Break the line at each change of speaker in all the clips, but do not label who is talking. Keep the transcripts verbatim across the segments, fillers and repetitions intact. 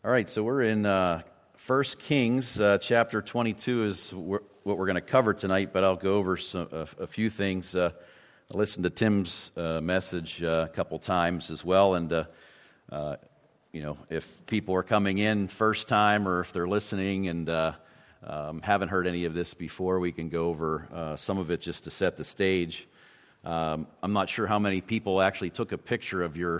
All right, so we're in uh, First Kings, uh, chapter twenty-two is wh- what we're going to cover tonight, but I'll go over some, a, a few things. Uh, I listened to Tim's uh, message uh, a couple times as well, and uh, uh, you know, if people are coming in first time or if they're listening and uh, um, haven't heard any of this before, we can go over uh, some of it just to set the stage. Um, I'm not sure how many people actually took a picture of your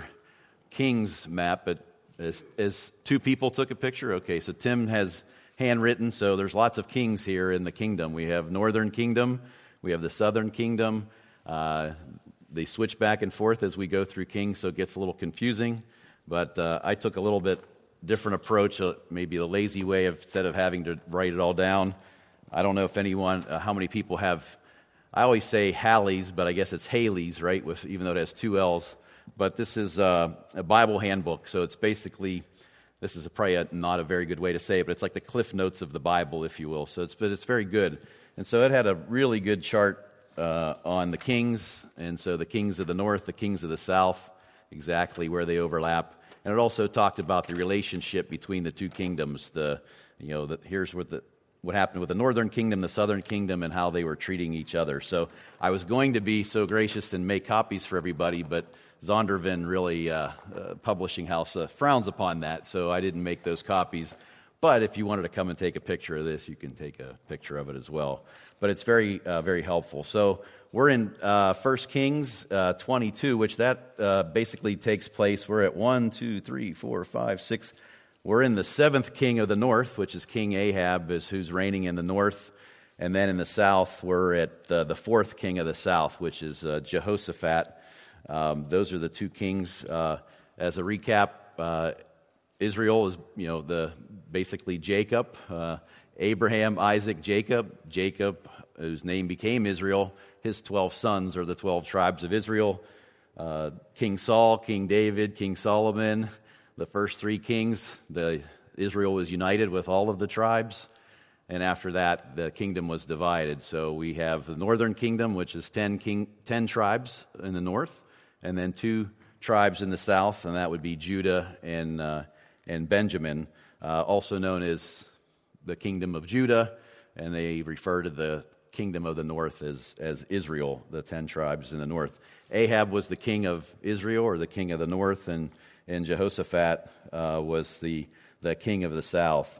King's map, but As, as two people took a picture? Okay, so Tim has handwritten, so there's lots of kings here in the kingdom. We have Northern Kingdom, we have the Southern Kingdom. Uh, they switch back and forth as we go through kings, so it gets a little confusing. But uh, I took a little bit different approach, uh, maybe the lazy way of instead of having to write it all down. I don't know if anyone, uh, how many people have, I always say Halley's, but I guess it's Haley's, right, with even though it has two L's. But this is uh, a Bible handbook, so it's basically, this is a, probably a, not a very good way to say it, but it's like the Cliff Notes of the Bible, if you will. So it's, but it's very good. And so it had a really good chart uh, on the kings, and so the kings of the north, the kings of the south, exactly where they overlap. And it also talked about the relationship between the two kingdoms. The, you know, the, here's what the what happened with the northern kingdom, the southern kingdom, and how they were treating each other. So I was going to be so gracious and make copies for everybody, but Zondervan really, uh, uh, publishing house, uh, frowns upon that, so I didn't make those copies. But if you wanted to come and take a picture of this, you can take a picture of it as well. But it's very, uh, very helpful. So we're in uh, First Kings uh, twenty-two, which that uh, basically takes place. We're at one, two, three, four, five, six. We're in the seventh king of the north, which is King Ahab, is who's reigning in the north. And then in the south, we're at uh, the fourth king of the south, which is uh, Jehoshaphat. Um, those are the two kings. Uh, as a recap, uh, Israel is, you know, the basically Jacob, uh, Abraham, Isaac, Jacob. Jacob, whose name became Israel, his twelve sons are the twelve tribes of Israel. Uh, King Saul, King David, King Solomon, the first three kings. The Israel was united with all of the tribes, and after that, the kingdom was divided. So we have the northern kingdom, which is ten king, ten tribes in the north, and then two tribes in the south, and that would be Judah and uh, and Benjamin, uh, also known as the kingdom of Judah, and they refer to the kingdom of the north as, as Israel, the ten tribes in the north. Ahab was the king of Israel, or the king of the north, and, and Jehoshaphat uh, was the, the king of the south.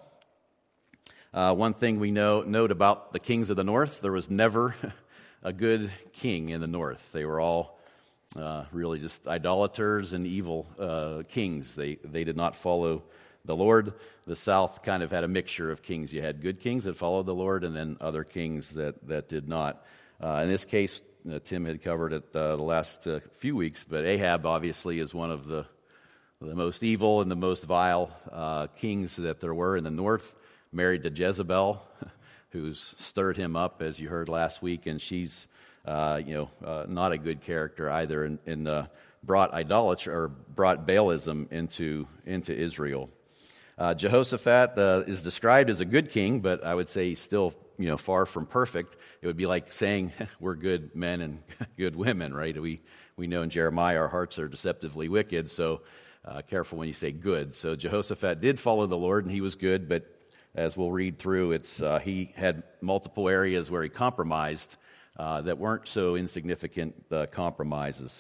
Uh, one thing we know note about the kings of the north, there was never a good king in the north. They were all Uh, really just idolaters and evil uh, kings. They they did not follow the Lord. The south kind of had a mixture of kings. You had good kings that followed the Lord, and then other kings that, that did not. Uh, in this case, uh, Tim had covered it uh, the last uh, few weeks, but Ahab obviously is one of the, the most evil and the most vile uh, kings that there were in the north, married to Jezebel, who's stirred him up, as you heard last week, and she's Uh, you know, uh, not a good character either, and, and uh, brought idolatry or brought Baalism into into Israel. Uh, Jehoshaphat uh, is described as a good king, but I would say he's still, you know, far from perfect. It would be like saying we're good men and good women, right? We we know in Jeremiah our hearts are deceptively wicked, so uh, careful when you say good. So Jehoshaphat did follow the Lord, and he was good, but as we'll read through, it's uh, he had multiple areas where he compromised. Uh, that weren't so insignificant uh, compromises.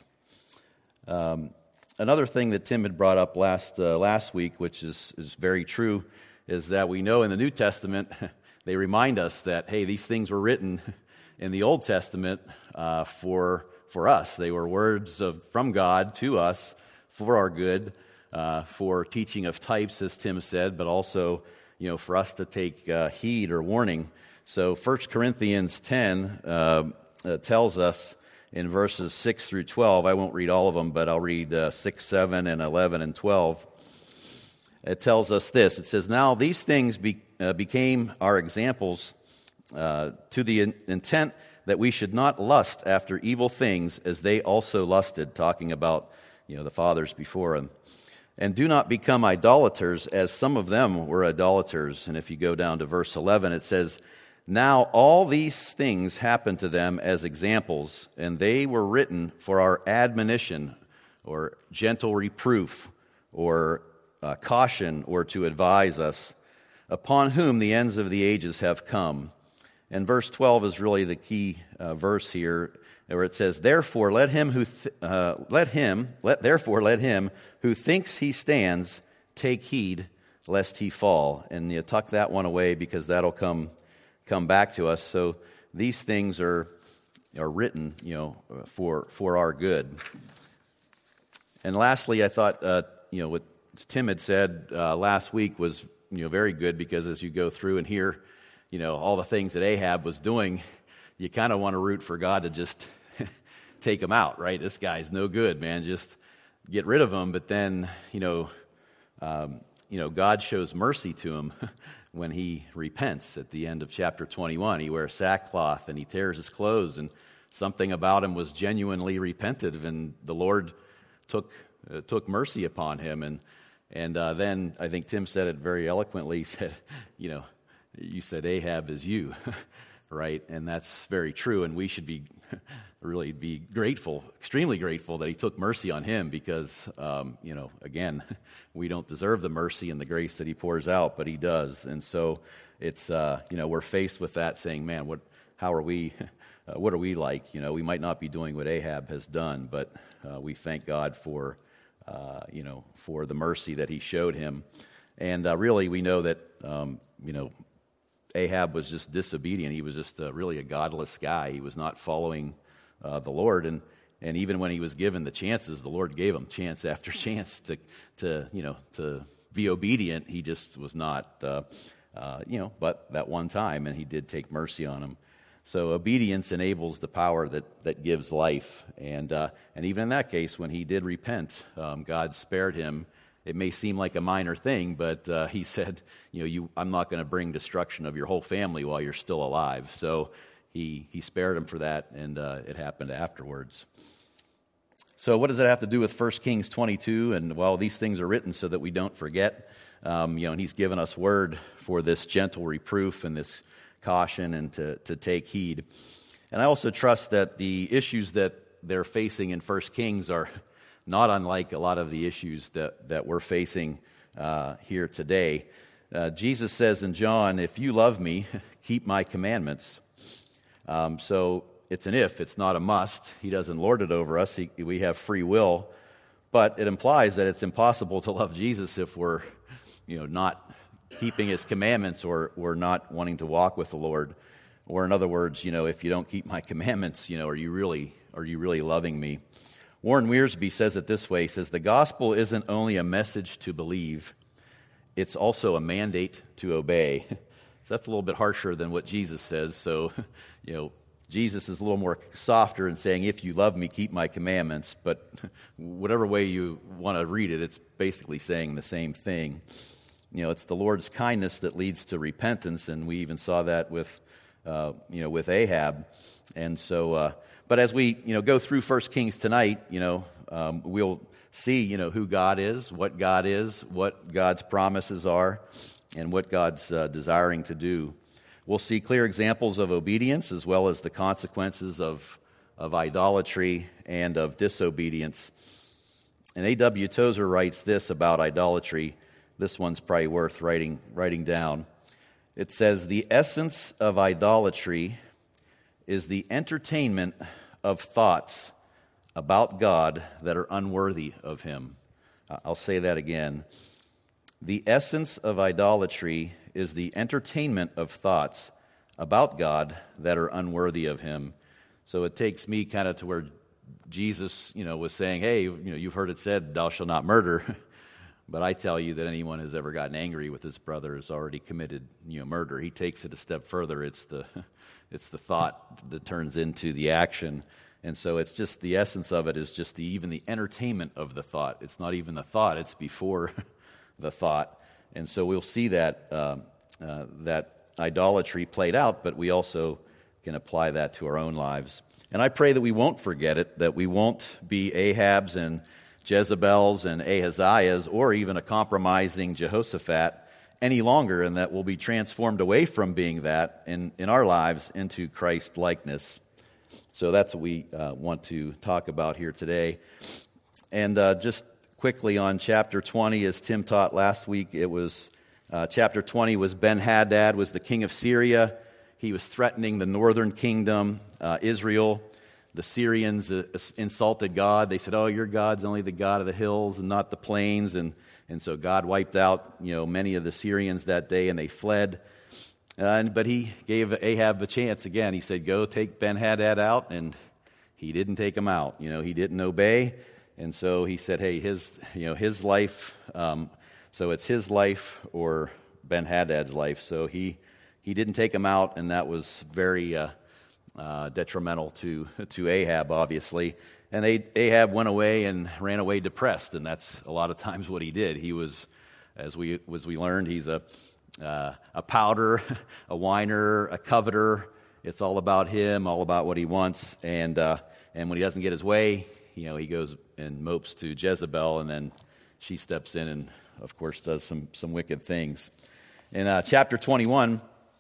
Um, another thing that Tim had brought up last uh, last week, which is, is very true, is that we know in the New Testament, they remind us that, hey, these things were written in the Old Testament uh, for for us. They were words of from God to us for our good, uh, for teaching of types, as Tim said, but also, you know, for us to take uh, heed or warning. So First Corinthians ten uh, uh, tells us in verses six through twelve, I won't read all of them, but I'll read uh, six, seven, and eleven, and twelve. It tells us this. It says, "Now these things be, uh, became our examples uh, to the in- intent that we should not lust after evil things as they also lusted," talking about, you know, the fathers before them. "And do not become idolaters, as some of them were idolaters." And if you go down to verse eleven, it says, "Now all these things happened to them as examples, and they were written for our admonition," or gentle reproof, or uh, caution or to advise us, upon whom the ends of the ages have come. And verse twelve is really the key uh, verse here, where it says, "Therefore let him who th- uh, let him let therefore let him who thinks he stands take heed lest he fall." And you tuck that one away because that'll come come back to us. So these things are are written, you know, for for our good. And lastly, I thought, uh, you know, what Tim had said uh, last week was, you know, very good, because as you go through and hear, you know, all the things that Ahab was doing, you kind of want to root for God to just take him out, right? This guy's no good, man. Just get rid of him. But then, you know, um, you know, God shows mercy to him when he repents at the end of chapter twenty-one. He wears sackcloth and he tears his clothes, and something about him was genuinely repentive, and the Lord took uh, took mercy upon him. And and uh, then I think Tim said it very eloquently. He said, you know, you said Ahab is you, right? And that's very true, and we should be really be grateful, extremely grateful that he took mercy on him, because, um, you know, again, we don't deserve the mercy and the grace that he pours out, but he does. And so it's, uh, you know, we're faced with that, saying, man, what, how are we, uh, what are we like? You know, we might not be doing what Ahab has done, but uh, we thank God for, uh, you know, for the mercy that he showed him. And uh, really, we know that, um, you know, Ahab was just disobedient. He was just uh, really a godless guy. He was not following uh, the Lord, and and even when he was given the chances, the Lord gave him chance after chance to to you know to be obedient. He just was not, uh, uh, you know. But that one time, and he did take mercy on him. So obedience enables the power that that gives life, and uh, and even in that case, when he did repent, um, God spared him. It may seem like a minor thing, but uh, he said, you know, you, I'm not going to bring destruction of your whole family while you're still alive. So he he spared him for that, and uh, it happened afterwards. So what does that have to do with First Kings twenty-two? And, well, these things are written so that we don't forget. Um, you know, and he's given us word for this gentle reproof and this caution, and to, to take heed. And I also trust that the issues that they're facing in First Kings are not unlike a lot of the issues that, that we're facing uh, here today. Uh, Jesus says in John, "If you love me, keep my commandments." Um, so it's an if, it's not a must. He doesn't lord it over us. He, we have free will. But it implies that it's impossible to love Jesus if we're, you know, not keeping his commandments, or we're not wanting to walk with the Lord. Or in other words, you know, if you don't keep my commandments, you know, are you really, are you really loving me? Warren Wiersbe says it this way. He says, "The gospel isn't only a message to believe, it's also a mandate to obey." So that's a little bit harsher than what Jesus says. So, you know, Jesus is a little more softer in saying, if you love me, keep my commandments. But whatever way you want to read it, it's basically saying the same thing. You know, it's the Lord's kindness that leads to repentance, and we even saw that with, uh, you know, with Ahab. And so, uh, but as we, you know, go through First Kings tonight, you know, um, we'll see, you know, who God is, what God is, what God's promises are, and what God's uh, desiring to do. We'll see clear examples of obedience, as well as the consequences of of idolatry and of disobedience. And A W Tozer writes this about idolatry. This one's probably worth writing writing down. It says, "The essence of idolatry is the entertainment of thoughts about God that are unworthy of him." I'll say that again. The essence of idolatry is the entertainment of thoughts about God that are unworthy of him. So it takes me kind of to where Jesus, you know, was saying, hey, you know, you've heard it said, thou shalt not murder. But I tell you that anyone who's ever gotten angry with his brother has already committed, you know, murder. He takes it a step further. It's the it's the thought that turns into the action. And so it's just the essence of it is just the even the entertainment of the thought. It's not even the thought. It's before the thought. And so we'll see that uh, uh, that idolatry played out, but we also can apply that to our own lives. And I pray that we won't forget it, that we won't be Ahabs and Jezebels and Ahaziahs, or even a compromising Jehoshaphat any longer, and that we'll be transformed away from being that in, in our lives into Christ-likeness. So that's what we uh, want to talk about here today. And uh, just quickly on chapter twenty, as Tim taught last week, it was uh, chapter twenty was Ben-Hadad was the king of Syria. He was threatening the northern kingdom, uh, Israel. The Syrians uh, insulted God. They said, "Oh, your God's only the God of the hills and not the plains." And and so God wiped out, you know, many of the Syrians that day, and they fled. Uh, and, but he gave Ahab a chance again. He said, "Go take Ben-Hadad out," and he didn't take him out. You know, he didn't obey, and so he said, "Hey, his, you know, his life. Um, so it's his life or Ben-Hadad's life." So he he didn't take him out, and that was very Uh, Uh, detrimental to to Ahab, obviously. And Ahab went away and ran away depressed, and that's a lot of times what he did. He was, as we as we learned, he's a uh, a pouter, a whiner, a coveter. It's all about him, all about what he wants. And uh, and when he doesn't get his way, you know, he goes and mopes to Jezebel, and then she steps in and, of course, does some some wicked things. In uh, chapter twenty-one.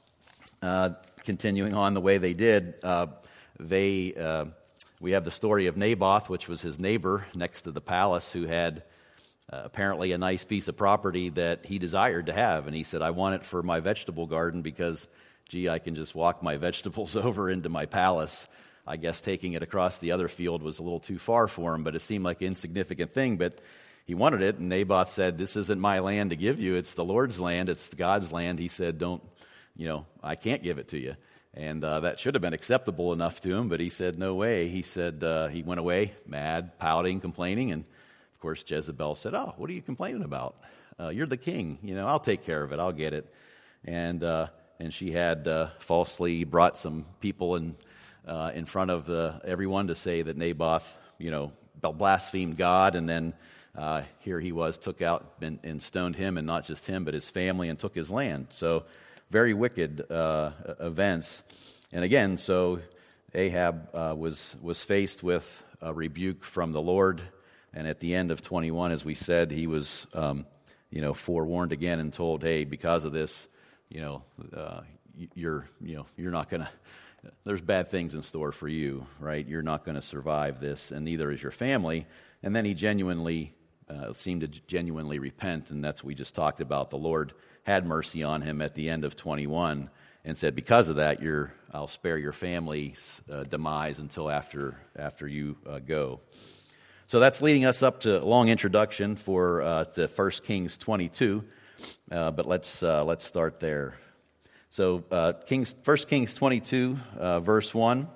Uh, Continuing on the way they did, uh, they uh, we have the story of Naboth, which was his neighbor next to the palace, who had uh, apparently a nice piece of property that he desired to have. And he said, "I want it for my vegetable garden because, gee, I can just walk my vegetables over into my palace." I guess taking it across the other field was a little too far for him, but it seemed like an insignificant thing. But he wanted it, and Naboth said, "This isn't my land to give you. It's the Lord's land. It's God's land." He said, "Don't. You know, I can't give it to you." And uh, that should have been acceptable enough to him, but he said, "No way." He said, uh, he went away, mad, pouting, complaining, and of course Jezebel said, "Oh, what are you complaining about? Uh, you're the king. You know, I'll take care of it. I'll get it." And uh, and she had uh, falsely brought some people in uh, in front of the, everyone to say that Naboth, you know, blasphemed God, and then uh, here he was, took out and, and stoned him, and not just him, but his family, and took his land. So very wicked uh, events. And again, so Ahab uh, was was faced with a rebuke from the Lord, and at the end of twenty-one, as we said, he was um, you know forewarned again and told, "Hey, because of this, you know, uh, you're you know you're not gonna. There's bad things in store for you, right? You're not going to survive this, and neither is your family." And then he genuinely uh, seemed to genuinely repent, and that's what we just talked about. The Lord had mercy on him at the end of twenty-one and said, "Because of that, you're, I'll spare your family's uh, demise until after after you uh, go." So that's leading us up to a long introduction for uh, to First Kings twenty-two, uh, but let's uh, let's start there. So uh, Kings, First Kings twenty-two, uh, verse one.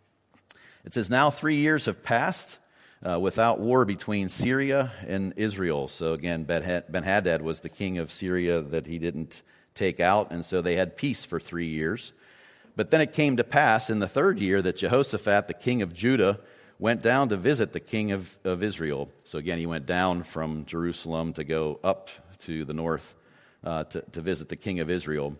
It says, "Now three years have passed Uh, without war between Syria and Israel." So again, Ben-Hadad was the king of Syria that he didn't take out, and so they had peace for three years. But then it came to pass in the third year that Jehoshaphat, the king of Judah, went down to visit the king of, of Israel. So again, he went down from Jerusalem to go up to the north uh, to, to visit the king of Israel.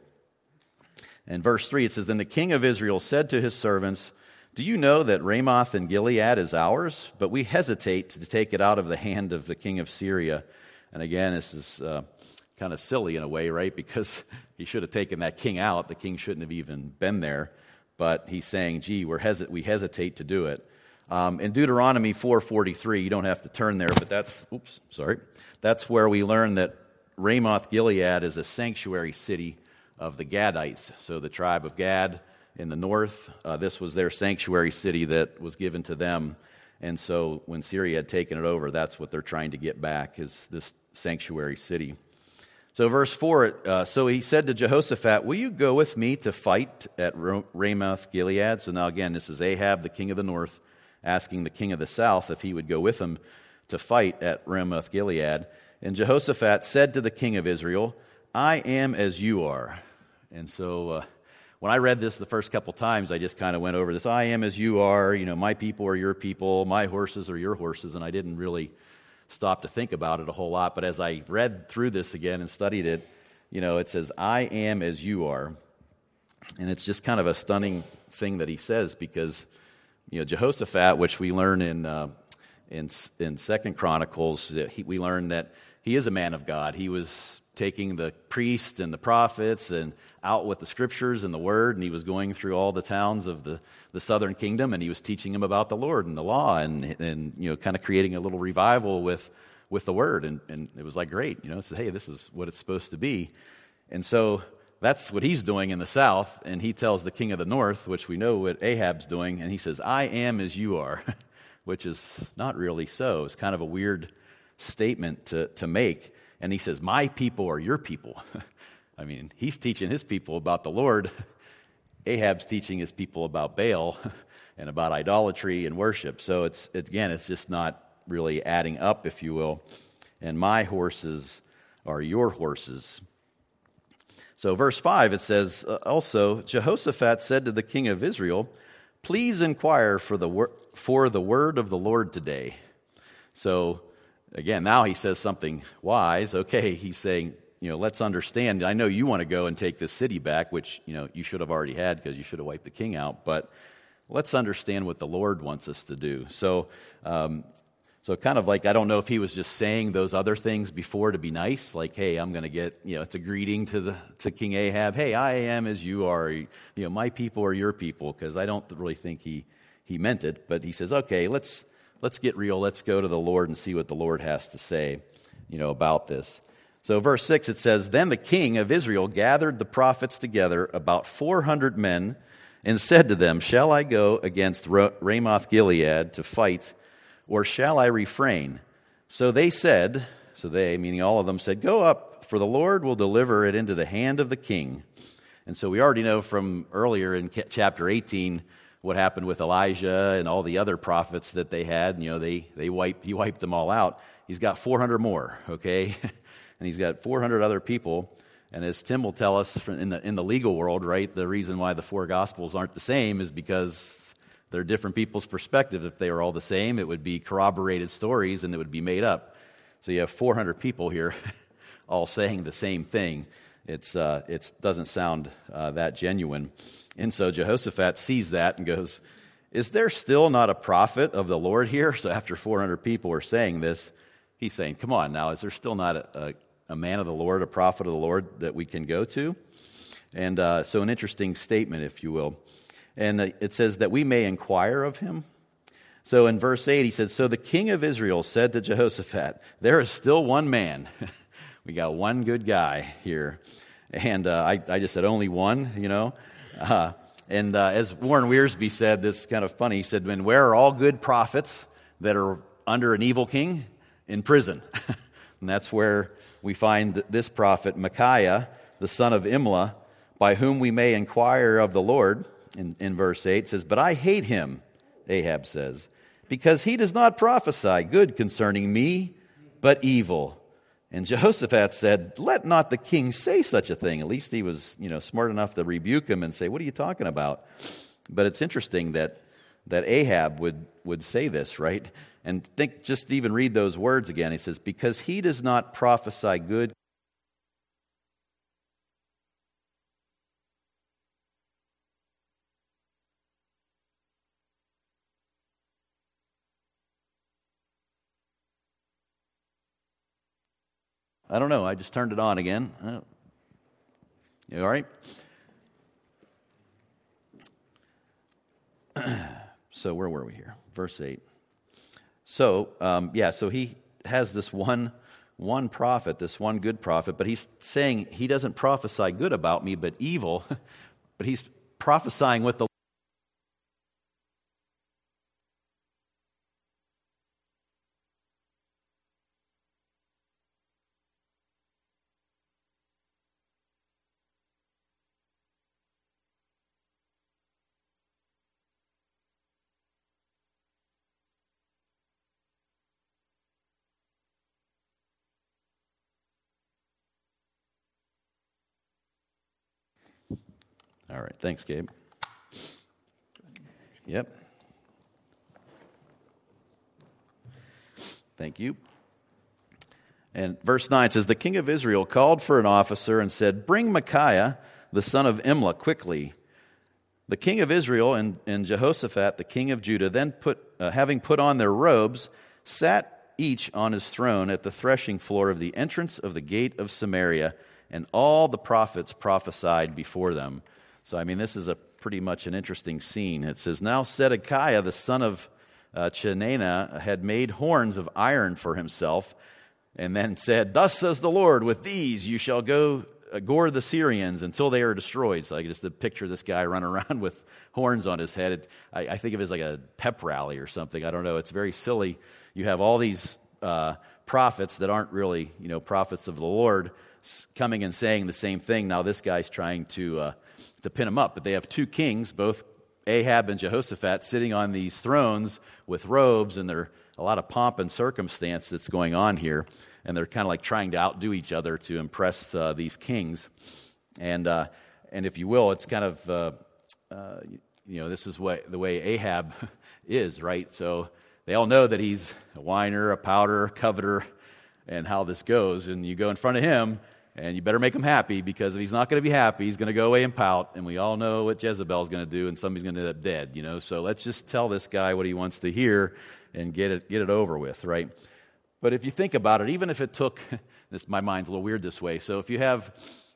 And verse three, it says, "Then the king of Israel said to his servants, 'Do you know that Ramoth and Gilead is ours? But we hesitate to take it out of the hand of the king of Syria.'" And again, this is uh, kind of silly in a way, right? Because he should have taken that king out. The king shouldn't have even been there. But he's saying, gee, we're hesi- we hesitate to do it. Um, in Deuteronomy four forty-three, you don't have to turn there, but that's, oops, sorry. That's where we learn that Ramoth Gilead is a sanctuary city of the Gadites. So the tribe of Gad in the north, uh, this was their sanctuary city that was given to them. And so when Syria had taken it over, that's what they're trying to get back, is this sanctuary city. So verse four, uh, so he said to Jehoshaphat, "Will you go with me to fight at Ramoth Gilead?" So now again, this is Ahab, the king of the north, asking the king of the south if he would go with him to fight at Ramoth Gilead. And Jehoshaphat said to the king of Israel, "I am as you are." And so uh, when I read this the first couple times, I just kind of went over this. I am as you are, you know, my people are your people, my horses are your horses, and I didn't really stop to think about it a whole lot. But as I read through this again and studied it, you know, it says, "I am as you are." And it's just kind of a stunning thing that he says, because, you know, Jehoshaphat, which we learn in uh, in in Second Chronicles, he, we learn that he is a man of God. He was taking the priests and the prophets and out with the scriptures and the word, and he was going through all the towns of the, the southern kingdom, and he was teaching them about the Lord and the law, and and you know, kind of creating a little revival with with the word. And, and it was like, great, you know, it says, hey, this is what it's supposed to be. And so that's what he's doing in the south, and he tells the king of the north, which we know what Ahab's doing, and he says, I am as you are, which is not really so. It's kind of a weird statement to, to make. And he says, my people are your people. I mean, he's teaching his people about the Lord. Ahab's teaching his people about Baal and about idolatry and worship. So it's again, it's just not really adding up, if you will. And my horses are your horses. So verse five, it says, uh, also, Jehoshaphat said to the king of Israel, please inquire for the, wor- for the word of the Lord today. So again, now he says something wise. Okay, he's saying, you know, let's understand. I know you want to go and take this city back, which, you know, you should have already had because you should have wiped the king out. But let's understand what the Lord wants us to do. So, um, so kind of like, I don't know if he was just saying those other things before to be nice, like, hey, I'm going to get, you know, it's a greeting to the to King Ahab. Hey, I am as you are. You know, my people are your people, because I don't really think he he meant it. But he says, okay, let's let's get real. Let's go to the Lord and see what the Lord has to say, you know, about this. So verse six, it says, then the king of Israel gathered the prophets together, about four hundred men, and said to them, shall I go against Ramoth Gilead to fight, or shall I refrain? So they said, so they, meaning all of them, said, go up, for the Lord will deliver it into the hand of the king. And so we already know from earlier in chapter eighteen what happened with Elijah and all the other prophets that they had. You know, they they wiped he wiped them all out. He's got four hundred more, okay? And he's got four hundred other people. And as Tim will tell us from in the in the legal world, right, the reason why the four Gospels aren't the same is because they're different people's perspectives. If they were all the same, it would be corroborated stories and it would be made up. So you have four hundred people here all saying the same thing. It's uh, it doesn't sound uh, that genuine. And so Jehoshaphat sees that and goes, is there still not a prophet of the Lord here? So after four hundred people are saying this, he's saying, come on now, is there still not a, a, a man of the Lord, a prophet of the Lord that we can go to? And uh, so an interesting statement, if you will. And it says that we may inquire of him. So in verse eight, he said, so the king of Israel said to Jehoshaphat, there is still one man. We got one good guy here. And uh, I, I just said only one, you know. Uh, and uh, as Warren Wiersbe said, this is kind of funny. He said, "When where are all good prophets that are under an evil king? In prison." And that's where we find this prophet, Micaiah, the son of Imlah, by whom we may inquire of the Lord. In, in verse eight, it says, but I hate him, Ahab says, because he does not prophesy good concerning me, but evil. And Jehoshaphat said, let not the king say such a thing. At least he was, you know, smart enough to rebuke him and say, what are you talking about? But it's interesting that that Ahab would, would say this, right? And think, just even read those words again. He says, because he does not prophesy good. I don't know. I just turned it on again. Oh. You all right? So where were we here? Verse eight. So, um, yeah, so he has this one, one prophet, this one good prophet, but he's saying he doesn't prophesy good about me, but evil. But he's prophesying what the All right, thanks, Gabe. Yep. Thank you. And verse nine says, the king of Israel called for an officer and said, bring Micaiah, the son of Imlah, quickly. The king of Israel and, and Jehoshaphat, the king of Judah, then put, uh, having put on their robes, sat each on his throne at the threshing floor of the entrance of the gate of Samaria, and all the prophets prophesied before them. So, I mean, this is a pretty much an interesting scene. It says, now Zedekiah, the son of uh, Chenaanah, had made horns of iron for himself and then said, "Thus says the Lord, with these you shall go uh, gore the Syrians until they are destroyed." So I can just picture this guy running around with horns on his head. It, I, I think of it as like a pep rally or something. I don't know. It's very silly. You have all these uh, prophets that aren't really, you know, prophets of the Lord coming and saying the same thing. Now this guy's trying to uh, to pin him up. But they have two kings, both Ahab and Jehoshaphat, sitting on these thrones with robes, and there's a lot of pomp and circumstance that's going on here. And they're kind of like trying to outdo each other to impress uh, these kings. And uh, and if you will, it's kind of uh, uh, you know, this is what the way Ahab is, right? So they all know that he's a whiner, a pouter, coveter, and how this goes. And you go in front of him, and you better make him happy, because if he's not going to be happy, he's going to go away and pout. And we all know what Jezebel's going to do, and somebody's going to end up dead, you know. So let's just tell this guy what he wants to hear and get it get it over with, right? But if you think about it, even if it took, this my mind's a little weird this way. So if you have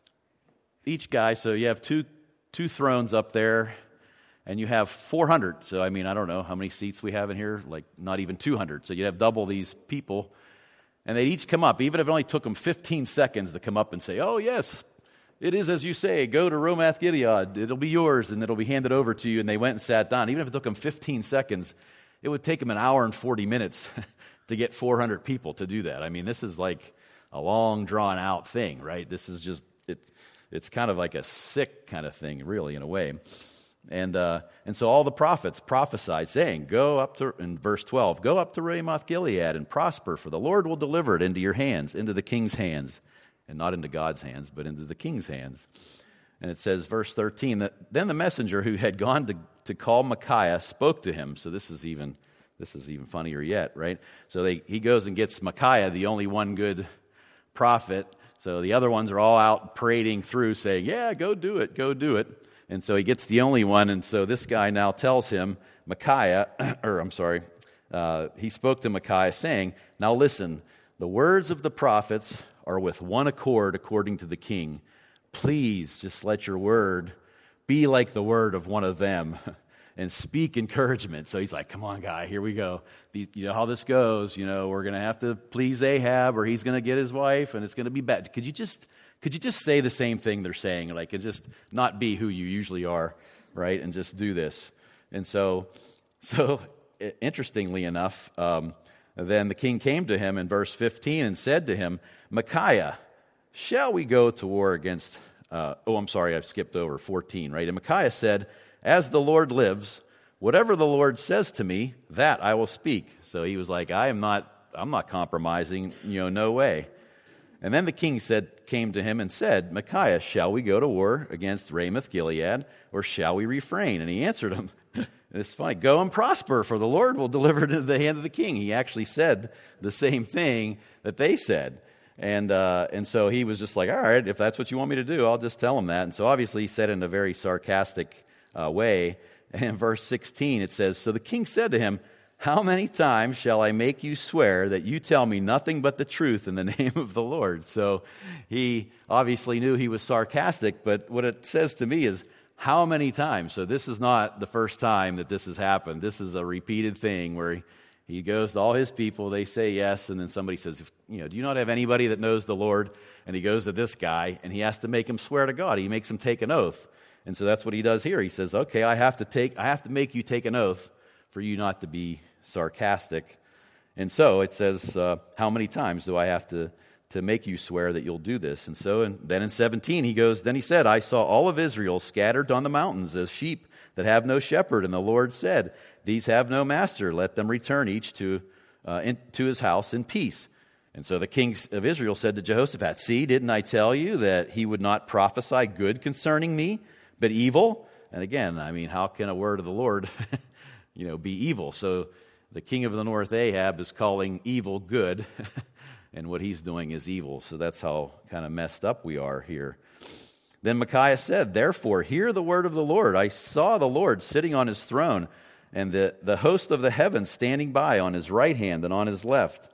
each guy, so you have two two thrones up there, and you have four hundred. So, I mean, I don't know how many seats we have in here, like not even two hundred. So you have double these people, and they'd each come up, even if it only took them fifteen seconds to come up and say, "Oh, yes, it is as you say, go to Ramoth Gilead, it'll be yours, and it'll be handed over to you." And they went and sat down. Even if it took them fifteen seconds, it would take them an hour and forty minutes to get four hundred people to do that. I mean, this is like a long, drawn-out thing, right? This is just, it, it's kind of like a sick kind of thing, really, in a way. And uh, and so all the prophets prophesied, saying, "Go up to," in verse twelve, "Go up to Ramoth Gilead and prosper, for the Lord will deliver it into your hands, into the king's hands," and not into God's hands, but into the king's hands. And it says, verse thirteen, that then the messenger who had gone to, to call Micaiah spoke to him. So this is even this is even funnier yet, right? So they, he goes and gets Micaiah, the only one good prophet. So the other ones are all out parading through, saying, "Yeah, go do it, go do it." And so he gets the only one, and so this guy now tells him, Micaiah, or I'm sorry, uh, he spoke to Micaiah saying, "Now listen, the words of the prophets are with one accord according to the king. Please just let your word be like the word of one of them and speak encouragement." So he's like, "Come on, guy, here we go. The, you know how this goes. You know, we're going to have to please Ahab, or he's going to get his wife, and it's going to be bad. Could you just... Could you just say the same thing they're saying, like, and just not be who you usually are, right, and just do this?" And so, so interestingly enough, um, then the king came to him in verse fifteen and said to him, "Micaiah, shall we go to war against," uh, oh, I'm sorry, I've skipped over fourteen, right? And Micaiah said, "As the Lord lives, whatever the Lord says to me, that I will speak." So he was like, I am not, I'm not compromising, you know, no way. And then the king said, came to him and said, "Micaiah, shall we go to war against Ramoth Gilead, or shall we refrain?" And he answered him, it's funny, "Go and prosper, for the Lord will deliver it into the hand of the king." He actually said the same thing that they said. And uh, and so he was just like, "All right, if that's what you want me to do, I'll just tell him that." And so obviously he said it in a very sarcastic uh, way. And in verse sixteen it says, "So the king said to him, 'How many times shall I make you swear that you tell me nothing but the truth in the name of the Lord?'" So he obviously knew he was sarcastic, but what it says to me is, how many times? So this is not the first time that this has happened. This is a repeated thing where he, he goes to all his people, they say yes, and then somebody says, you know, "Do you not have anybody that knows the Lord?" And he goes to this guy, and he has to make him swear to God. He makes him take an oath. And so that's what he does here. He says, "Okay, I have to take, I have to make you take an oath for you not to be sarcastic." And so it says, uh, "How many times do I have to, to make you swear that you'll do this?" And so and then in seventeen he goes, "Then he said, I saw all of Israel scattered on the mountains as sheep that have no shepherd. And the Lord said, these have no master. Let them return each to, uh, in, to his house in peace." And so the kings of Israel said to Jehoshaphat, "See, didn't I tell you that he would not prophesy good concerning me, but evil?" And again, I mean, how can a word of the Lord you know, be evil? So the king of the north, Ahab, is calling evil good, and what he's doing is evil. So that's how kind of messed up we are here. Then Micaiah said, "Therefore, hear the word of the Lord. I saw the Lord sitting on his throne, and the, the host of the heavens standing by on his right hand and on his left."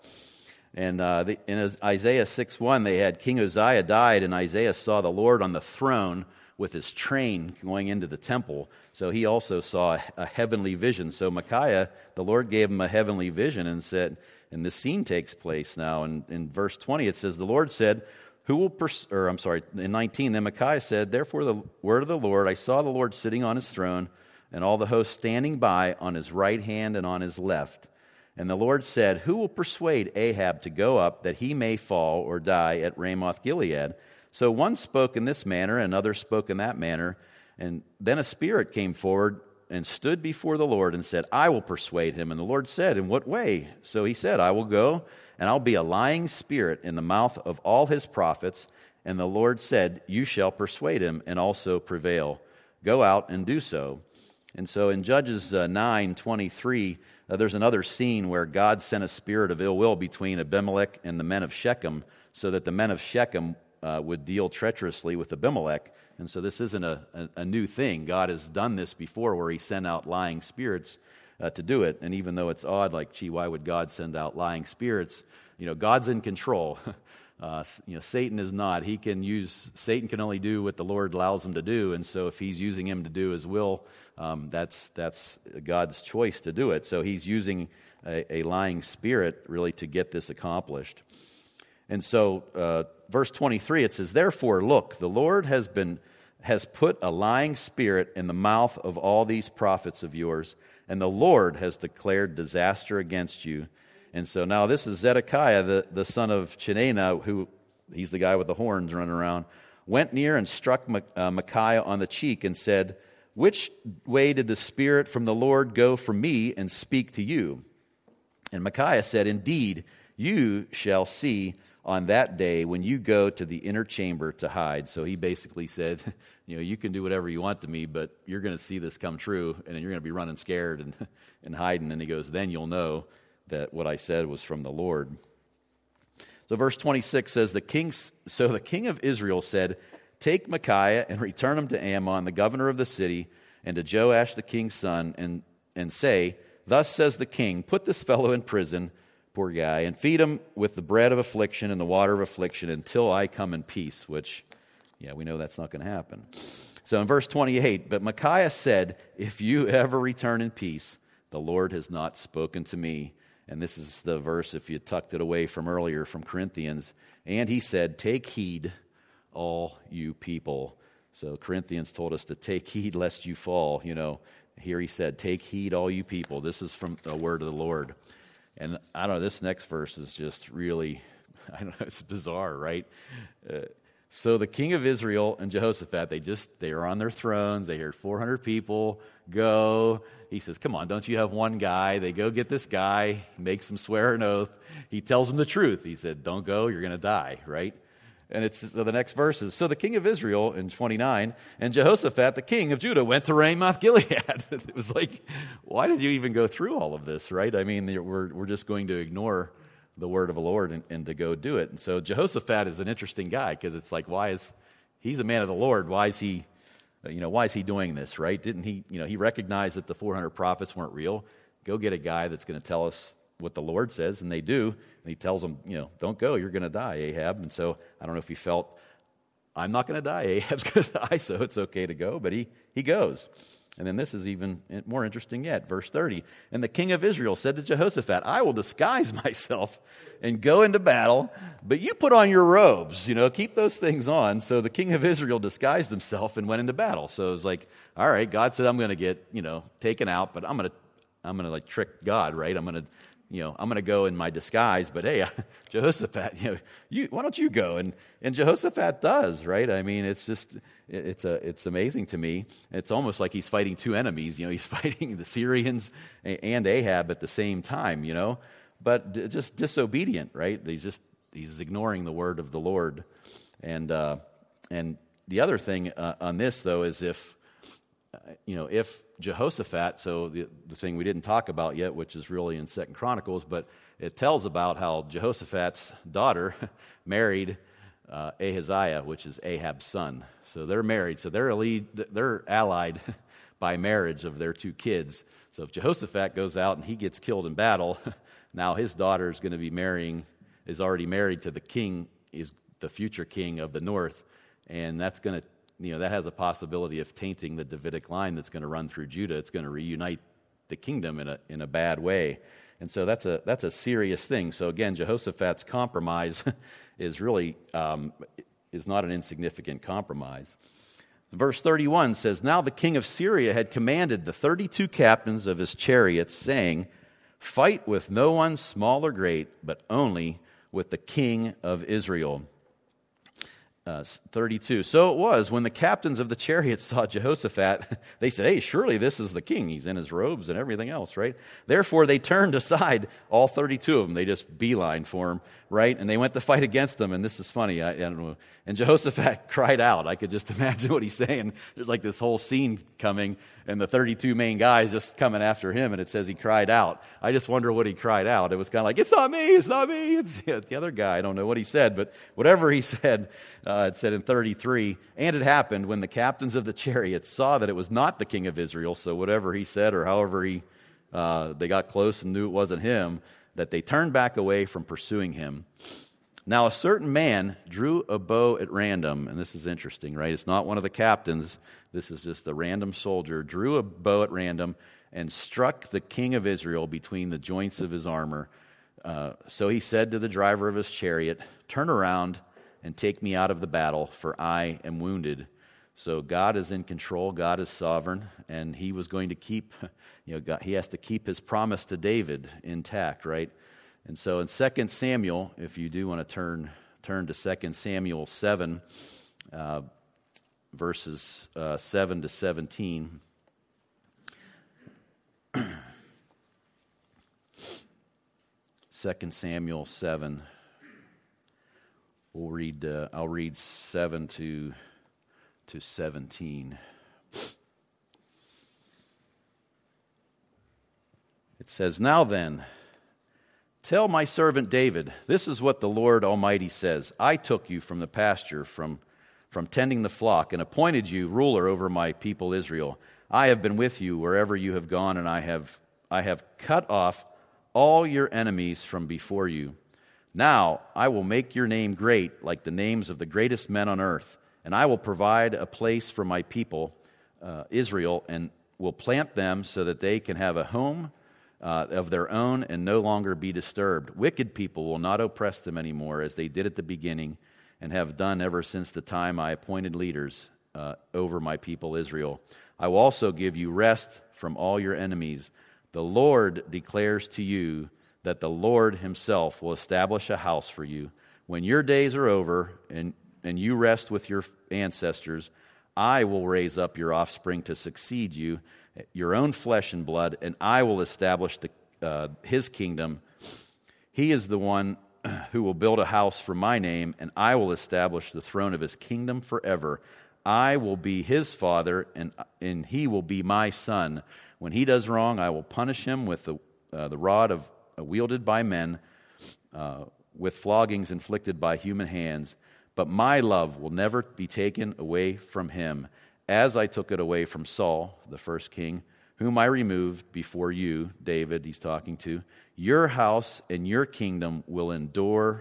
And uh, the, in Isaiah six one, they had King Uzziah died, and Isaiah saw the Lord on the throne with his train going into the temple. So he also saw a heavenly vision. So Micaiah, the Lord gave him a heavenly vision and said, and this scene takes place now. And in verse twenty, it says, the Lord said, who will, pers-, or I'm sorry, in nineteen, then Micaiah said, therefore the word of the Lord, I saw the Lord sitting on his throne, and all the hosts standing by on his right hand and on his left. And the Lord said, who will persuade Ahab to go up, that he may fall or die at Ramoth Gilead? So one spoke in this manner, and another spoke in that manner. And then a spirit came forward and stood before the Lord and said, I will persuade him. And the Lord said, in what way? So he said, I will go, and I'll be a lying spirit in the mouth of all his prophets. And the Lord said, you shall persuade him and also prevail. Go out and do so. And so in Judges uh, nine twenty-three, uh, there's another scene where God sent a spirit of ill will between Abimelech and the men of Shechem, so that the men of Shechem uh, would deal treacherously with Abimelech. And so this isn't a, a, a new thing. God has done this before, where he sent out lying spirits uh, to do it. And even though it's odd, like, gee, why would God send out lying spirits? You know, God's in control. Uh, you know, Satan is not. He can use, Satan can only do what the Lord allows him to do, and so if he's using him to do his will, um, that's that's God's choice to do it. So he's using a, a lying spirit really to get this accomplished. And so, uh, verse twenty-three, it says, therefore, look, the Lord has been has put a lying spirit in the mouth of all these prophets of yours, and the Lord has declared disaster against you. And so now this is Zedekiah, the, the son of Chenaanah, who, he's the guy with the horns running around, went near and struck uh, Micaiah on the cheek and said, which way did the Spirit from the Lord go from me and speak to you? And Micaiah said, indeed, you shall see on that day when you go to the inner chamber to hide. So he basically said, you know, you can do whatever you want to me, but you're going to see this come true, and then you're going to be running scared and, and hiding. And he goes, then you'll know that what I said was from the Lord. So verse twenty-six says, the king, so the king of Israel said, take Micaiah and return him to Ammon, the governor of the city, and to Joash the king's son, and, and say, thus says the king, put this fellow in prison, poor guy, and feed him with the bread of affliction and the water of affliction until I come in peace, which, yeah, we know that's not going to happen. So in verse twenty-eight, but Micaiah said, if you ever return in peace, the Lord has not spoken to me. And this is the verse, if you tucked it away from earlier, from Corinthians. And he said, take heed, all you people. So Corinthians told us to take heed lest you fall. You know, here he said, take heed, all you people. This is from the word of the Lord. And I don't know, this next verse is just really, I don't know, it's bizarre, right? Uh, so the king of Israel and Jehoshaphat, they just, they are on their thrones. They heard four hundred people go. He says, come on, don't you have one guy? They go get this guy, makes him swear an oath. He tells them the truth. He said, don't go, you're going to die, right? And it's so the next verse is, so the king of Israel in twenty-nine, and Jehoshaphat, the king of Judah, went to Ramoth Gilead. It was like, why did you even go through all of this, right? I mean, we're we're just going to ignore the word of the Lord and, and to go do it. And so Jehoshaphat is an interesting guy, because it's like, why is, he's a man of the Lord, why is he, you know, why is he doing this, right? Didn't he, you know, he recognized that the four hundred prophets weren't real. Go get a guy that's going to tell us what the Lord says, and they do. And he tells them, you know, don't go, you're going to die, Ahab. And so I don't know if he felt, I'm not going to die, Ahab's going to die, so it's okay to go. But he he goes. And then this is even more interesting yet, verse thirty. And the king of Israel said to Jehoshaphat, I will disguise myself and go into battle, but you put on your robes, you know, keep those things on. So the king of Israel disguised himself and went into battle. So it was like, all right, God said I'm going to get, you know, taken out, but I'm going to, I'm going to like trick God, right? I'm going to, you know, I'm going to go in my disguise, but hey, Jehoshaphat, you know, you, why don't you go? And and Jehoshaphat does, right? I mean, it's just, it, it's a, it's amazing to me. It's almost like he's fighting two enemies. You know, he's fighting the Syrians and Ahab at the same time. You know, but d- just disobedient, right? He's just he's ignoring the word of the Lord. And uh, and the other thing uh, on this though is if. Uh, you know, if Jehoshaphat, so the, the thing we didn't talk about yet, which is really in Second Chronicles, but it tells about how Jehoshaphat's daughter married uh, Ahaziah, which is Ahab's son. So they're married. So they're a lead, they're allied by marriage of their two kids. So if Jehoshaphat goes out and he gets killed in battle, now his daughter is going to be marrying, is already married to the king, is the future king of the north, and that's going to you know, that has a possibility of tainting the Davidic line that's going to run through Judah. It's going to reunite the kingdom in a in a bad way. And so that's a that's a serious thing. So again, Jehoshaphat's compromise is really um, is not an insignificant compromise. Verse thirty-one says, "Now the king of Syria had commanded the thirty-two captains of his chariots, saying, 'Fight with no one small or great, but only with the king of Israel.'" Uh, thirty-two. "So it was, when the captains of the chariots saw Jehoshaphat, they said, 'Hey, surely this is the king. He's in his robes and everything else,' right? Therefore they turned aside, all thirty-two of them. They just beeline for him, right? And they went to fight against them." And this is funny. I, I don't know. "And Jehoshaphat cried out." I could just imagine what he's saying. There's like this whole scene coming, and the thirty-two main guys just coming after him, and it says he cried out. I just wonder what he cried out. It was kind of like, "It's not me, it's not me, it's the other guy." I don't know what he said, but whatever he said, uh, it said in thirty-three, "And it happened when the captains of the chariots saw that it was not the king of Israel," so whatever he said or however he uh, they got close and knew it wasn't him, "that they turned back away from pursuing him. Now a certain man drew a bow at random," and this is interesting, right? It's not one of the captains. This is just a random soldier, "drew a bow at random and struck the king of Israel between the joints of his armor. Uh, so he said to the driver of his chariot, 'Turn around and take me out of the battle, for I am wounded.'" So God is in control. God is sovereign, and he was going to keep, you know, God, he has to keep his promise to David intact, right? And so in Second Samuel, if you do want to turn turn to Second Samuel seven, uh, verses uh, seven to seventeen. Second Samuel seven. We'll read. Uh, I'll read seven to to seventeen. It says, "Now then, tell my servant David, this is what the Lord Almighty says. I took you from the pasture, from from tending the flock, and appointed you ruler over my people Israel. I have been with you wherever you have gone, and I have I have cut off all your enemies from before you. Now I will make your name great, like the names of the greatest men on earth, and I will provide a place for my people uh, Israel, and will plant them so that they can have a home uh, of their own and no longer be disturbed. Wicked people will not oppress them anymore, as they did at the beginning, and have done ever since the time I appointed leaders uh, over my people Israel. I will also give you rest from all your enemies. The Lord declares to you that the Lord himself will establish a house for you. When your days are over and, and you rest with your ancestors, I will raise up your offspring to succeed you, your own flesh and blood, and I will establish the, uh, his kingdom. He is the one who will build a house for my name, and I will establish the throne of his kingdom forever. I will be his father, and, and he will be my son. When he does wrong, I will punish him with the, uh, the rod of uh, wielded by men, uh, with floggings inflicted by human hands. But my love will never be taken away from him, as I took it away from Saul, the first king, whom I removed before you, David, he's talking to. Your house and your kingdom will endure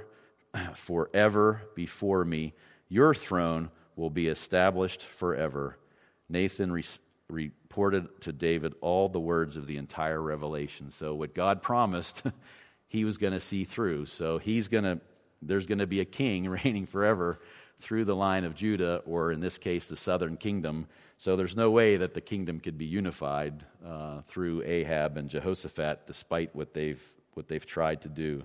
forever before me. Your throne will be established forever. Nathan re- reported to David all the words of the entire Revelation. So what God promised, he was going to see through. So he's going to, there's going to be a king reigning forever through the line of Judah, or in this case, the southern kingdom. So there's no way that the kingdom could be unified uh, through Ahab and Jehoshaphat, despite what they've what they've tried to do.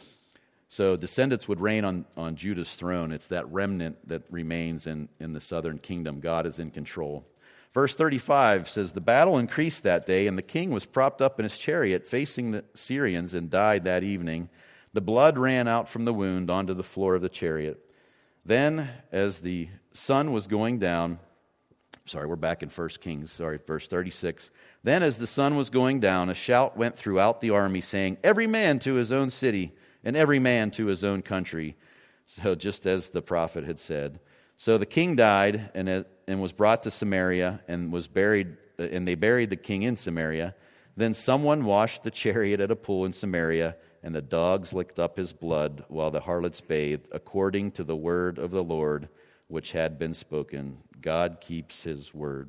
So descendants would reign on, on Judah's throne. It's that remnant that remains in, in the southern kingdom. God is in control. Verse thirty-five says, "The battle increased that day, and the king was propped up in his chariot facing the Syrians and died that evening. The blood ran out from the wound onto the floor of the chariot. Then, as the sun was going down," sorry, we're back in First Kings, sorry, verse thirty-six. "Then as the sun was going down, a shout went throughout the army, saying, 'Every man to his own city, and every man to his own country.' So just as the prophet had said. So the king died and and was brought to Samaria and was buried, and they buried the king in Samaria. Then someone washed the chariot at a pool in Samaria, and the dogs licked up his blood while the harlots bathed, according to the word of the Lord which had been spoken. God keeps his word.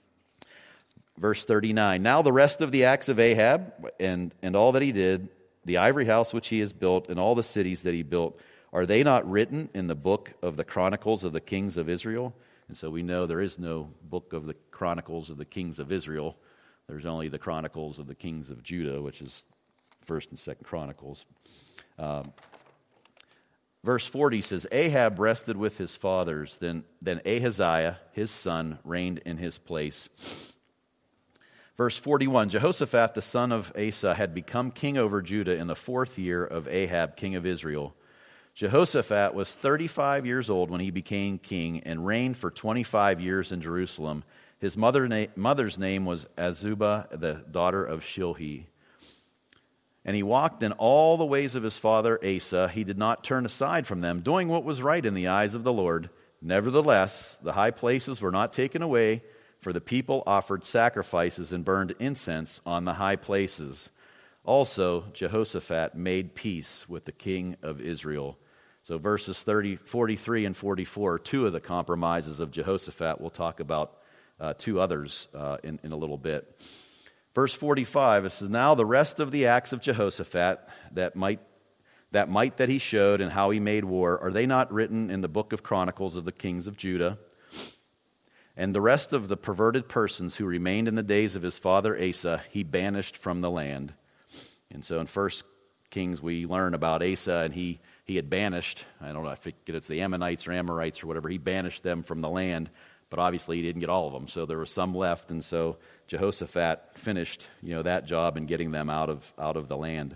Verse thirty-nine, now the rest of the acts of Ahab and, and all that he did, the ivory house which he has built, and all the cities that he built, are they not written in the book of the Chronicles of the kings of Israel? And so we know there is no book of the Chronicles of the kings of Israel. There's only the Chronicles of the kings of Judah, which is First and Second Chronicles. Um, verse forty says, Ahab rested with his fathers, then, then Ahaziah, his son, reigned in his place. Verse forty-one, Jehoshaphat, the son of Asa, had become king over Judah in the fourth year of Ahab, king of Israel. Jehoshaphat was thirty-five years old when he became king and reigned for twenty-five years in Jerusalem. His mother na- mother's name was Azubah, the daughter of Shilhi. And he walked in all the ways of his father Asa. He did not turn aside from them, doing what was right in the eyes of the Lord. Nevertheless, the high places were not taken away, for the people offered sacrifices and burned incense on the high places. Also, Jehoshaphat made peace with the king of Israel. So verses thirty, forty-three and forty-four are two of the compromises of Jehoshaphat. We'll talk about uh, two others uh, in, in a little bit. Verse forty-five, it says, now the rest of the acts of Jehoshaphat, that might that might that he showed and how he made war, are they not written in the book of Chronicles of the kings of Judah? And the rest of the perverted persons who remained in the days of his father Asa, he banished from the land. And so in First Kings we learn about Asa, and he, he had banished, I don't know, I forget it's the Ammonites or Amorites or whatever, he banished them from the land, but obviously he didn't get all of them, so there was some left, and so Jehoshaphat finished, you know, that job in getting them out of out of the land.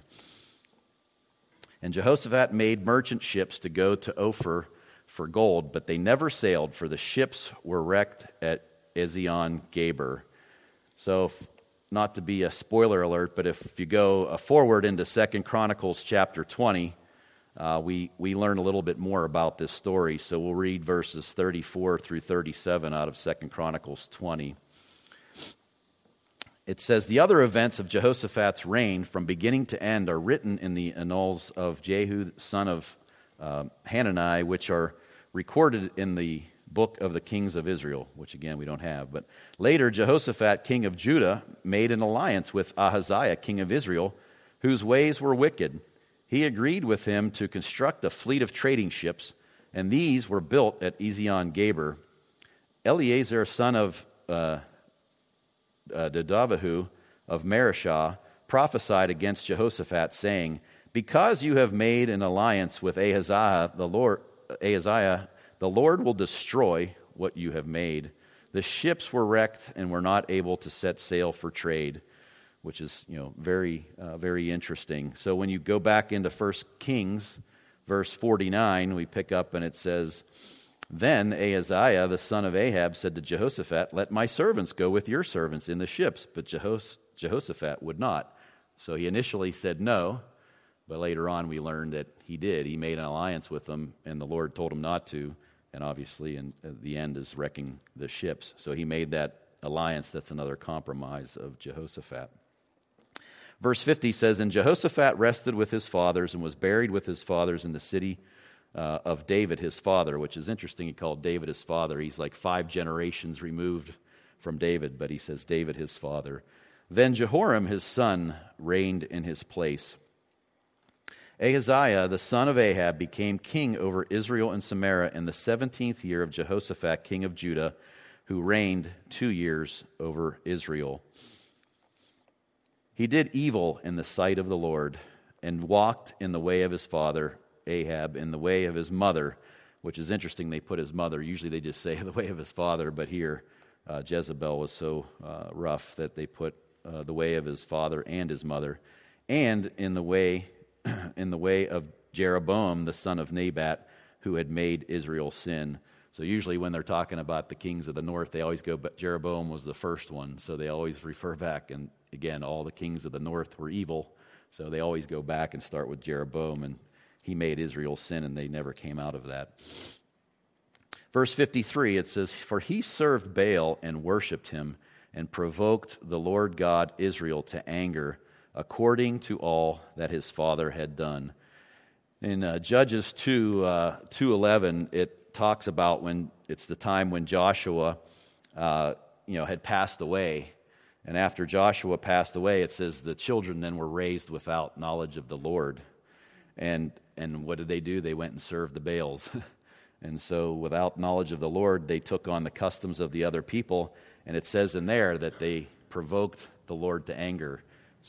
And Jehoshaphat made merchant ships to go to Ophir for gold, but they never sailed, for the ships were wrecked at Ezion-Geber. So, if, not to be a spoiler alert, but if you go uh, forward into Second Chronicles chapter twenty, uh, we, we learn a little bit more about this story. So we'll read verses thirty-four through thirty-seven out of Second Chronicles twenty. It says, the other events of Jehoshaphat's reign from beginning to end are written in the annals of Jehu, son of uh, Hanani, which are recorded in the book of the kings of Israel, which again we don't have. But later Jehoshaphat, king of Judah, made an alliance with Ahaziah, king of Israel, whose ways were wicked. He agreed with him to construct a fleet of trading ships, and these were built at Ezion-Geber. Eleazar, son of uh, uh, Dodavahu of Mareshah, prophesied against Jehoshaphat, saying, because you have made an alliance with Ahaziah, the Lord, Ahaziah, the Lord will destroy what you have made. The ships were wrecked and were not able to set sail for trade, which is, you know, very, uh, very interesting. So when you go back into First Kings, verse forty-nine, we pick up and it says, then Ahaziah, the son of Ahab, said to Jehoshaphat, let my servants go with your servants in the ships. But Jehos- Jehoshaphat would not. So he initially said no, but later on we learned that he did. He made an alliance with them, and the Lord told him not to. And obviously, in the end, is wrecking the ships. So he made that alliance. That's another compromise of Jehoshaphat. Verse fifty says, and Jehoshaphat rested with his fathers and was buried with his fathers in the city uh, of David, his father, which is interesting. He called David his father. He's like five generations removed from David, but he says David his father. Then Jehoram, his son, reigned in his place. Ahaziah, the son of Ahab, became king over Israel and Samaria in the seventeenth year of Jehoshaphat, king of Judah, who reigned two years over Israel. He did evil in the sight of the Lord and walked in the way of his father, Ahab, in the way of his mother, which is interesting. They put his mother. Usually they just say the way of his father, but here uh, Jezebel was so uh, rough that they put uh, the way of his father and his mother, and in the way in the way of Jeroboam, the son of Nebat, who had made Israel sin. So usually when they're talking about the kings of the north, they always go, but Jeroboam was the first one. So they always refer back. And again, all the kings of the north were evil. So they always go back and start with Jeroboam. And he made Israel sin, and they never came out of that. Verse fifty-three, it says, for he served Baal and worshipped him and provoked the Lord God Israel to anger, according to all that his father had done. In uh, Judges two, uh, two eleven, it talks about when it's the time when Joshua, uh, you know, had passed away. And after Joshua passed away, it says the children then were raised without knowledge of the Lord. And and what did they do? They went and served the Baals. And so without knowledge of the Lord, they took on the customs of the other people. And it says in there that they provoked the Lord to anger.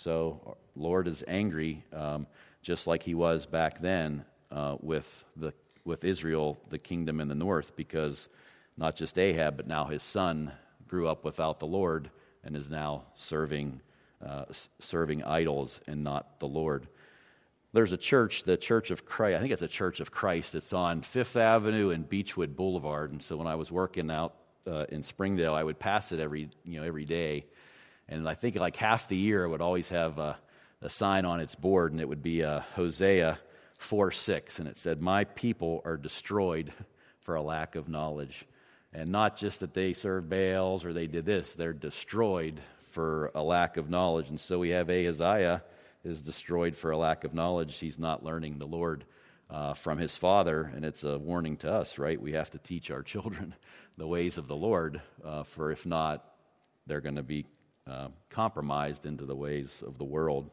So Lord is angry, um, just like he was back then uh, with the with Israel, the kingdom in the north, because not just Ahab, but now his son grew up without the Lord and is now serving uh, serving idols and not the Lord. There's a church, the Church of Christ, I think it's a Church of Christ. It's on Fifth Avenue and Beechwood Boulevard. And so when I was working out uh, in Springdale, I would pass it every, you know, every day. And I think like half the year, it would always have a, a sign on its board, and it would be uh, Hosea four six. And it said, "My people are destroyed for a lack of knowledge." And not just that they served Baals or they did this, they're destroyed for a lack of knowledge. And so we have Ahaziah is destroyed for a lack of knowledge. He's not learning the Lord uh, from his father, and it's a warning to us, right? We have to teach our children the ways of the Lord, uh, for if not, they're going to be uh, compromised into the ways of the world.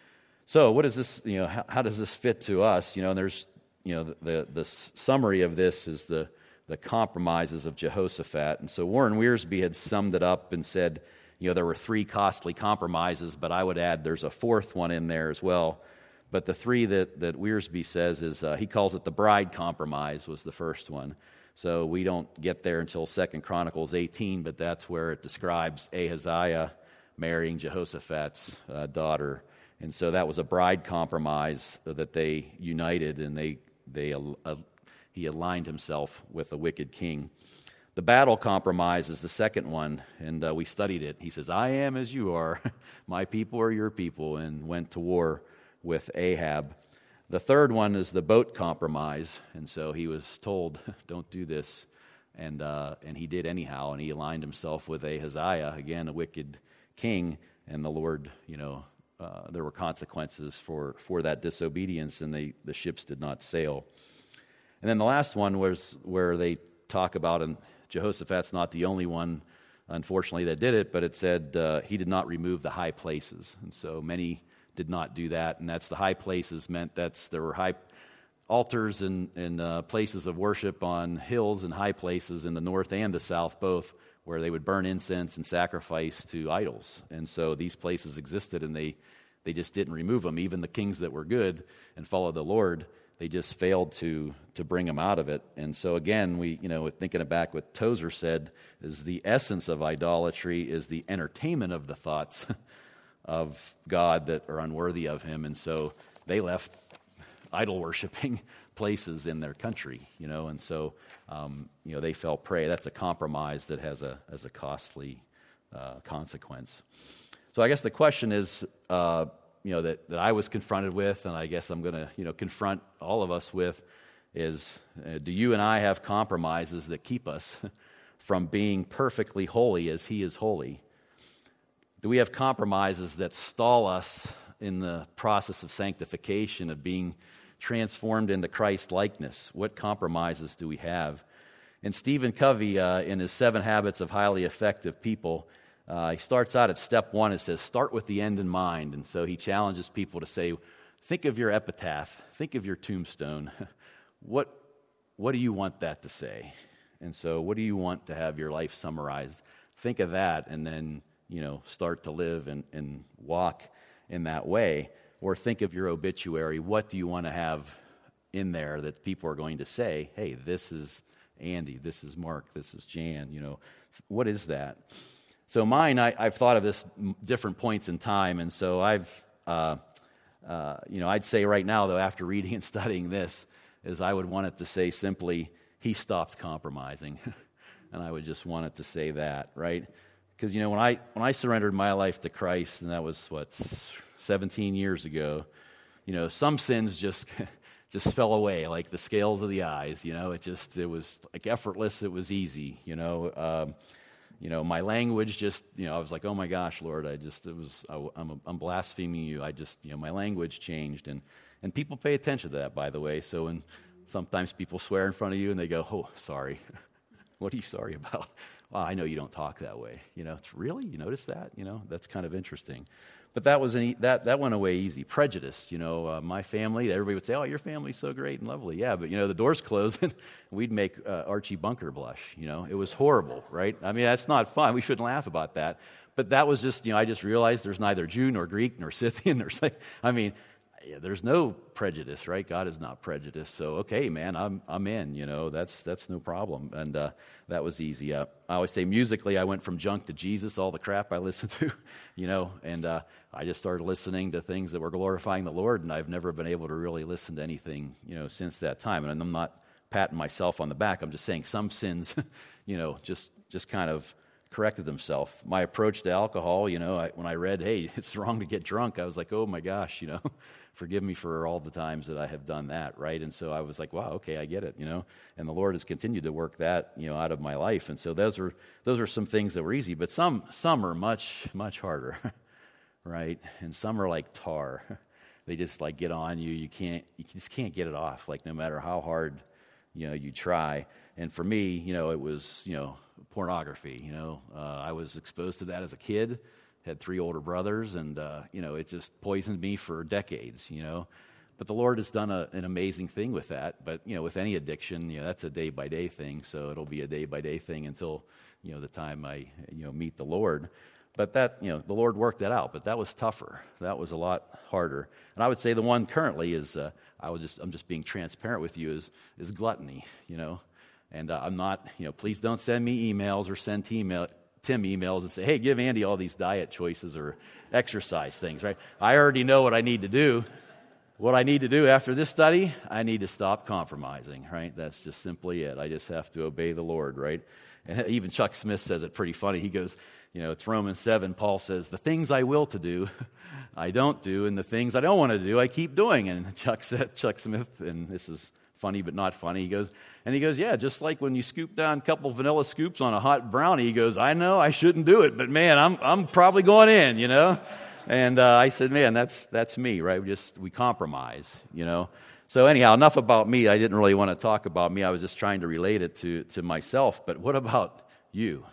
So what is this, you know, how, how does this fit to us? You know, there's, you know, the, the, the summary of this is the, the compromises of Jehoshaphat. And so Warren Wiersbe had summed it up and said, you know, there were three costly compromises, but I would add there's a fourth one in there as well. But the three that, that Wiersbe says is, uh, he calls it the bride compromise was the first one. So we don't get there until Second Chronicles eighteen, but that's where it describes Ahaziah marrying Jehoshaphat's uh, daughter. And so that was a bride compromise that they united, and they they uh, he aligned himself with a wicked king. The battle compromise is the second one, and uh, we studied it. He says, "I am as you are, my people are your people," and went to war with Ahab. The third one is the boat compromise, and so he was told, "Don't do this," and uh, and he did anyhow, and he aligned himself with Ahaziah, again a wicked king, and the Lord, you know, uh, there were consequences for, for that disobedience, and they, the ships did not sail. And then the last one was where they talk about, and Jehoshaphat's not the only one, unfortunately, that did it, but it said uh, he did not remove the high places. And so many did not do that, and that's the high places meant that's there were high altars and, and uh, places of worship on hills and high places in the north and the south both, where they would burn incense and sacrifice to idols. And so these places existed, and they, they just didn't remove them. Even the kings that were good and followed the Lord, they just failed to to bring them out of it. And so again, we, you know, thinking back what Tozer said, is the essence of idolatry is the entertainment of the thoughts of God that are unworthy of him. And so they left idol-worshiping places in their country, you know, and so, um, you know, they fell prey. That's a compromise that has a, has a costly uh, consequence. So I guess the question is, uh, you know, that, that I was confronted with, and I guess I'm going to, you know, confront all of us with, is uh, do you and I have compromises that keep us from being perfectly holy as he is holy? Do we have compromises that stall us in the process of sanctification, of being transformed into Christ-likeness? What compromises do we have? And Stephen Covey, uh, in his Seven Habits of Highly Effective People, uh, he starts out at step one. It says, start with the end in mind. And so he challenges people to say, think of your epitaph, think of your tombstone. What, what do you want that to say? And so what do you want to have your life summarized? Think of that, and then, you know, start to live and, and walk in that way. Or think of your obituary. What do you want to have in there that people are going to say, hey, this is Andy, this is Mark, this is Jan, you know, what is that? So mine, I, I've thought of this different points in time, and so I've, uh, uh, you know, I'd say right now, though, after reading and studying this, is I would want it to say simply, he stopped compromising. And I would just want it to say that, right? Because, you know, when I when I surrendered my life to Christ, and that was, what, seventeen years ago, you know, some sins just just fell away like the scales of the eyes, you know. It just, it was like effortless, it was easy, you know. Um, you know, my language just, you know, I was like, oh my gosh, Lord, I just, it was, I, I'm, I'm blaspheming you. I just, you know, my language changed. And, and people pay attention to that, by the way. So when Sometimes people swear in front of you and they go, oh, sorry. What are you sorry about? Well, I know you don't talk that way. You know, it's really, you notice that? You know, that's kind of interesting. But that was an e- that that went away easy. Prejudice, you know, uh, my family, everybody would say, oh, your family's so great and lovely. Yeah, but, you know, the doors closed and we'd make uh, Archie Bunker blush, you know. It was horrible, right? I mean, that's not fun. We shouldn't laugh about that. But that was just, you know, I just realized there's neither Jew nor Greek nor Scythian nor, I mean, yeah, there's no prejudice, right? God is not prejudiced. So, okay, man, I'm I'm in, you know, that's that's no problem. And uh, that was easy. Uh, I always say musically, I went from junk to Jesus, all the crap I listened to, you know, and uh, I just started listening to things that were glorifying the Lord, and I've never been able to really listen to anything, you know, since that time. And I'm not patting myself on the back. I'm just saying some sins, you know, just just kind of corrected themselves. My approach to alcohol, you know, I, when I read, hey, it's wrong to get drunk, I was like, oh my gosh, you know, forgive me for all the times that I have done that, right? And so I was like, wow, okay, I get it, you know. And the Lord has continued to work that, you know, out of my life. And so those are those are some things that were easy, but some some are much much harder, right? And some are like tar. They just like get on you. You can't you just can't get it off. Like no matter how hard, you know, you try. And for me, you know, it was, you know, pornography. You know, uh, I was exposed to that as a kid. Had three older brothers, and, uh, you know, it just poisoned me for decades, you know. But the Lord has done a, an amazing thing with that. But, you know, with any addiction, you know, that's a day-by-day thing. So it'll be a day-by-day thing until, you know, the time I, you know, meet the Lord. But that, you know, the Lord worked that out. But that was tougher. That was a lot harder. And I would say the one currently is, uh, I would just, I'm just being transparent with you, is is gluttony, you know. And uh, I'm not, you know, please don't send me emails or send email. Tim emails and say, hey, give Andy all these diet choices or exercise things, right? I already know what I need to do. What I need to do after this study, I need to stop compromising, right? That's just simply it. I just have to obey the Lord, right? And even Chuck Smith says it pretty funny. He goes, you know, it's Romans seven. Paul says, the things I will to do, I don't do, and the things I don't want to do, I keep doing. And Chuck said, Chuck Smith, and this is funny but not funny, he goes, and he goes, yeah, just like when you scoop down a couple vanilla scoops on a hot brownie, he goes, I know I shouldn't do it, but man, I'm I'm probably going in, you know? And uh, I said, man, that's that's me, right? We just, we compromise, you know? So anyhow, enough about me. I didn't really want to talk about me. I was just trying to relate it to, to myself. But what about you?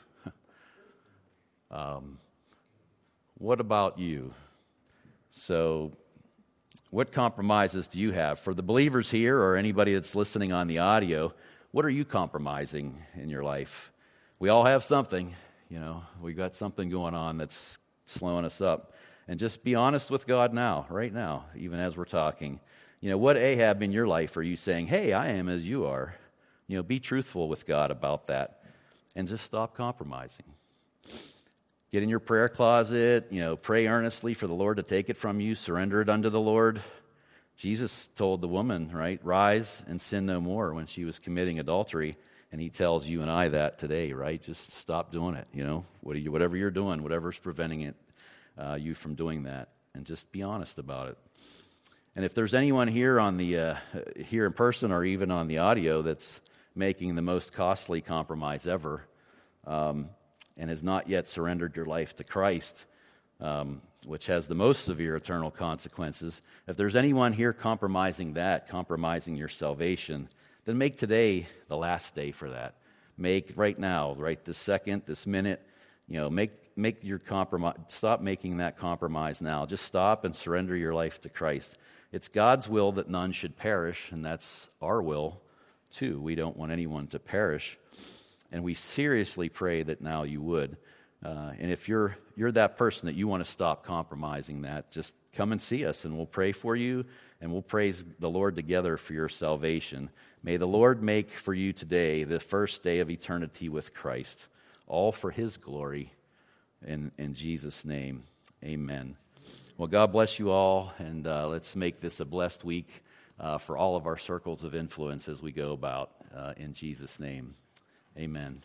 um, what about you? So what compromises do you have? For the believers here or anybody that's listening on the audio, what are you compromising in your life? We all have something, you know. We got something going on that's slowing us up. And just be honest with God now, right now, even as we're talking. You know, what Ahab in your life are you saying, hey, I am as you are? You know, be truthful with God about that and just stop compromising. Get in your prayer closet, you know, pray earnestly for the Lord to take it from you, surrender it unto the Lord. Jesus told the woman, right, rise and sin no more when she was committing adultery, and he tells you and I that today, right? Just stop doing it, you know, what are you, whatever you're doing, whatever's preventing it, uh, you from doing that, and just be honest about it. And if there's anyone here on the uh, here in person or even on the audio that's making the most costly compromise ever, um, and has not yet surrendered your life to Christ, um, which has the most severe eternal consequences, if there's anyone here compromising that, compromising your salvation, then make today the last day for that. Make right now, right this second, this minute, you know, make make your compromise. Stop making that compromise now. Just stop and surrender your life to Christ. It's God's will that none should perish, and that's our will too. We don't want anyone to perish. And we seriously pray that now you would. Uh, and if you're you're that person that you want to stop compromising that, just come and see us, and we'll pray for you, and we'll praise the Lord together for your salvation. May the Lord make for you today the first day of eternity with Christ, all for His glory. In, in Jesus' name, amen. Well, God bless you all, and uh, let's make this a blessed week uh, for all of our circles of influence as we go about. Uh, in Jesus' name. Amen.